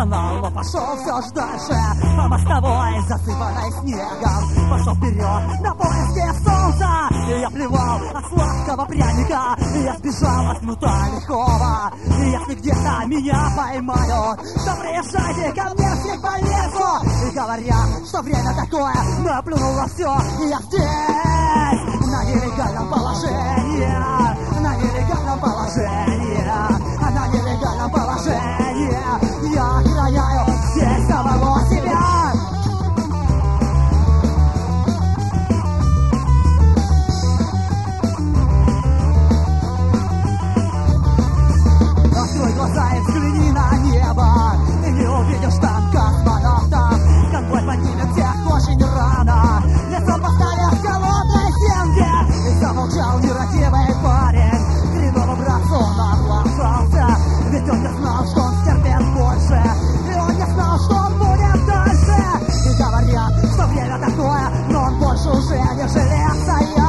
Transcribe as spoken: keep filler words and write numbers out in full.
канал, но пошел все ж дальше по мостовой, засыпанной снегом. Пошел вперед на поиске солнца, и я плевал от сладкого пряника, и я сбежал от кнута легкого. И если где-то меня поймают, то приезжайте ко мне в больницу. И говорят, что время такое, наплюнуло все, и я здесь на нелегальном положении, на нелегальном положении, на нелегальном положении. Я охраняю здесь самого себя. Открой глаза и взгляни на небо, и не увидишь там космонавтов. Конвой поднимет всех очень рано, лицо поставив холодной земле. И замолчал нерадивый парень, хреново братцу наглашался. Ведь он не знал, что он стерпит больше, и он не знал, что он будет дальше. И говорят, что время такое, но он больше уже не желез.